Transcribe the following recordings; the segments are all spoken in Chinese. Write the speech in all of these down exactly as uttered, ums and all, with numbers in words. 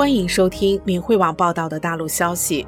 欢迎收听明慧网报道的大陆消息。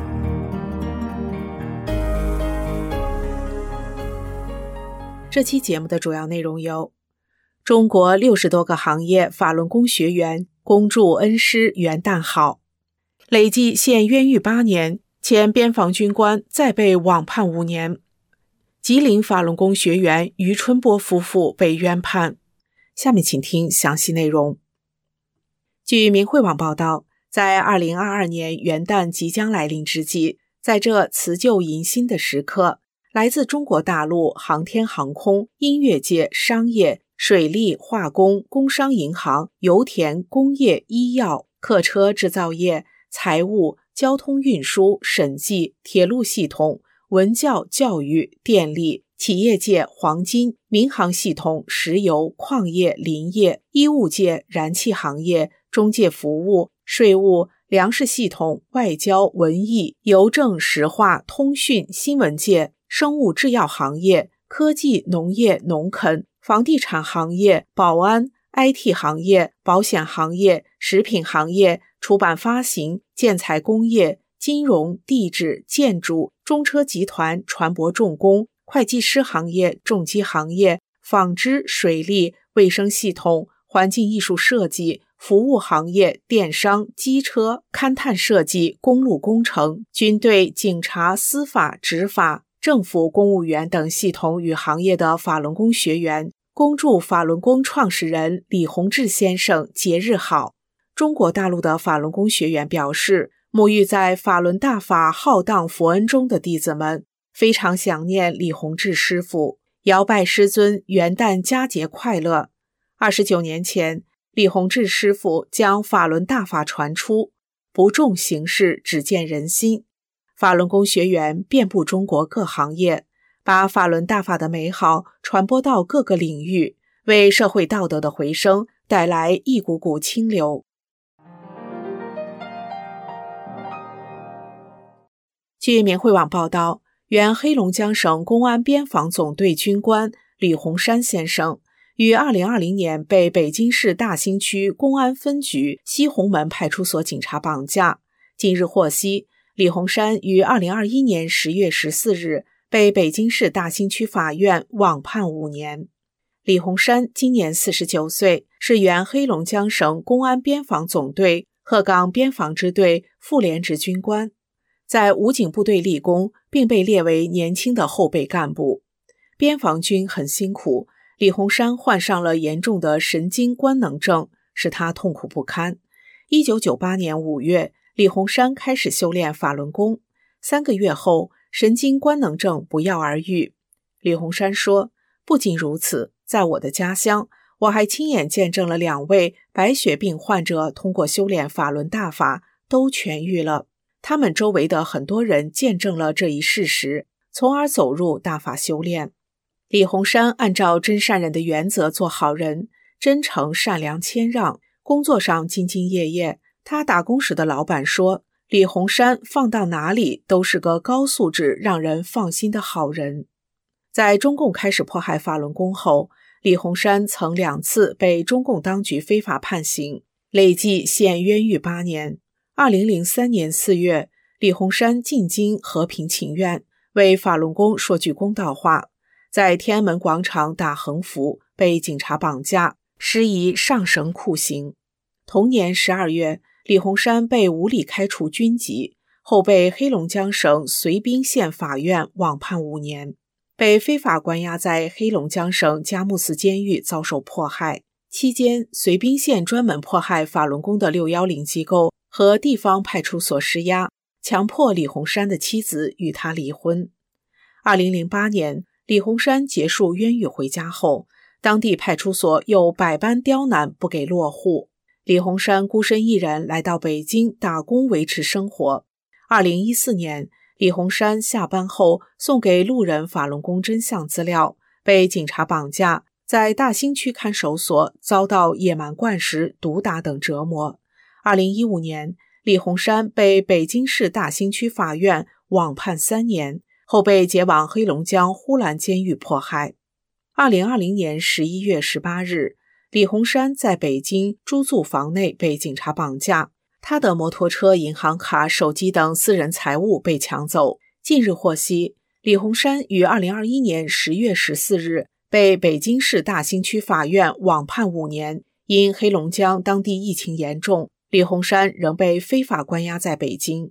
这期节目的主要内容有：中国六十多个行业法轮功学员恭祝恩师元旦好；累计现冤狱八年，前边防军官再被网判五年；吉林法轮功学员于春波夫妇被冤判。下面请听详细内容。据明慧网报道，在二零二二年元旦即将来临之际，在这辞旧迎新的时刻，来自中国大陆航天航空、音乐界、商业、水利、化工、工商银行、油田、工业、医药、客车制造业、财务、交通运输、审计、铁路系统、文教、教育、电力、企业界、黄金、民航系统、石油、矿业、林业、医务界、燃气行业、中介服务、税务、粮食系统、外交、文艺、邮政、石化、通讯、新闻界、生物制药行业、科技、农业、农垦、房地产行业、保安、I T 行业、保险行业、食品行业、出版发行、建材工业、金融、地质、建筑、中车集团、船舶重工、会计师行业、重机行业、纺织、水利、卫生系统、环境艺术设计、服务行业、电商、机车、勘探设计、公路工程、军队、警察、司法、执法、政府公务员等系统与行业的法轮功学员，恭祝法轮功创始人李洪志先生节日好。中国大陆的法轮功学员表示，沐浴在法轮大法浩荡佛恩中的弟子们非常想念李洪志师父，遥拜师尊元旦佳节快乐。二十九年前，李洪志师父将法轮大法传出，不重形式，只见人心。法轮功学员遍布中国各行业，把法轮大法的美好传播到各个领域，为社会道德的回升带来一股股清流。据明慧网报道，原黑龙江省公安边防总队军官李洪山先生于二零二零年被北京市大兴区公安分局西红门派出所警察绑架。近日获悉，李洪山于二零二一年十月十四日被北京市大兴区法院网判五年。李洪山今年四十九岁，是原黑龙江省公安边防总队鹤岗边防支队副连职军官，在武警部队立功，并被列为年轻的后备干部。边防军很辛苦，李洪山患上了严重的神经官能症，使他痛苦不堪。一九九八年五月，李洪山开始修炼法轮功，三个月后，神经官能症不药而愈。李洪山说，不仅如此，在我的家乡，我还亲眼见证了两位白血病患者通过修炼法轮大法都痊愈了。他们周围的很多人见证了这一事实，从而走入大法修炼。李洪山按照真善人的原则做好人，真诚、善良、谦让，工作上兢兢业业。他打工时的老板说，李洪山放到哪里都是个高素质、让人放心的好人。在中共开始迫害法轮功后，李洪山曾两次被中共当局非法判刑，累计现冤狱八年。二零零三年四月，李洪山进京和平请愿，为法轮功说句公道话，在天安门广场打横幅，被警察绑架，施以上绳酷刑。同年十二月，李洪山被无理开除军籍，后被黑龙江省绥宾县法院网判五年，被非法关押在黑龙江省佳木斯监狱遭受迫害。期间，绥宾县专门迫害法轮功的六一零机构和地方派出所施压，强迫李洪山的妻子与他离婚。二零零八年，李洪山结束冤狱回家后，当地派出所又百般刁难，不给落户。李洪山孤身一人来到北京打工维持生活。二零一四年，李洪山下班后送给路人法轮功真相资料，被警察绑架，在大兴区看守所遭到野蛮灌食、毒打等折磨。二零一五年，李洪山被北京市大兴区法院网判三年，后被解往黑龙江呼兰监狱迫害。二零二零年十一月十八日，李洪山在北京租住房内被警察绑架， 他的摩托车、银行卡、手机等私人财物被抢走。近日获悉，李洪山于二零二一年十月十四日被北京市大兴区法院网判五年，因黑龙江当地疫情严重，李洪山仍被非法关押在北京。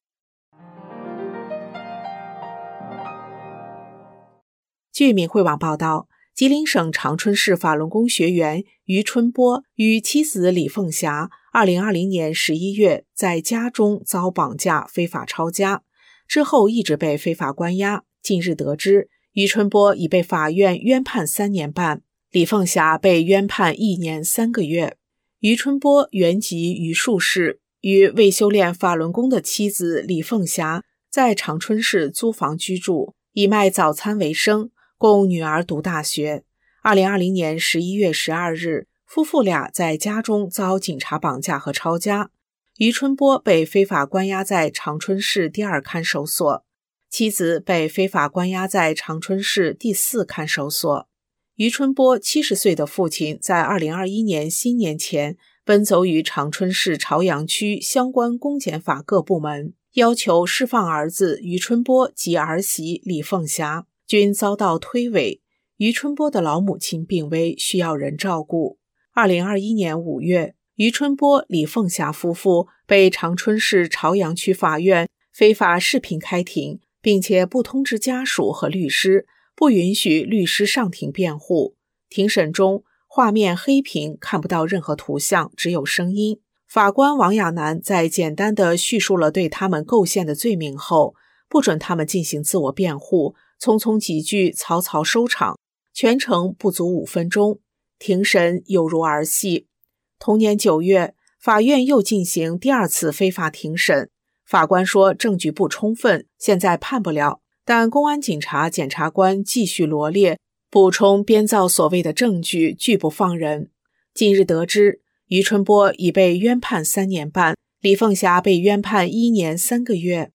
据闽汇网报道，吉林省长春市法轮功学员于春波与妻子李凤霞二零二零年十一月在家中遭绑架非法抄家，之后一直被非法关押。近日得知，于春波已被法院冤判三年半，李凤霞被冤判一年三个月。于春波原籍榆树市，与未修炼法轮功的妻子李凤霞在长春市租房居住，以卖早餐为生，供女儿读大学。二零二零年十一月十二日，夫妇俩在家中遭警察绑架和抄家，于春波被非法关押在长春市第二看守所，妻子被非法关押在长春市第四看守所。于春波七十岁的父亲在二零二一年新年前奔走于长春市朝阳区相关公检法各部门，要求释放儿子于春波及儿媳李凤霞，均遭到推诿。于春波的老母亲病危，需要人照顾。二零二一年五月，于春波、李凤霞夫妇被长春市朝阳区法院非法视频开庭，并且不通知家属和律师，不允许律师上庭辩护。庭审中，画面黑屏，看不到任何图像，只有声音。法官王亚楠在简单地叙述了对他们构陷的罪名后，不准他们进行自我辩护，匆匆几句草草收场，全程不足五分钟。庭审有如儿戏。同年九月，法院又进行第二次非法庭审，法官说证据不充分，现在判不了，但公安警察、检察官继续罗列补充编造所谓的证据，拒不放人。近日得知，于春波已被冤判三年半，李凤霞被冤判一年三个月。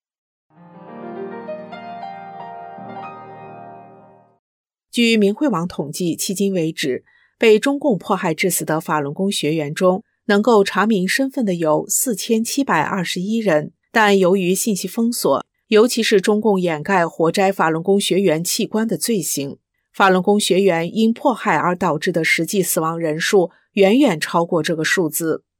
据明慧网统计，迄今为止，被中共迫害致死的法轮功学员中，能够查明身份的有四千七百二十一人，但由于信息封锁，尤其是中共掩盖活摘法轮功学员器官的罪行，法轮功学员因迫害而导致的实际死亡人数远远超过这个数字。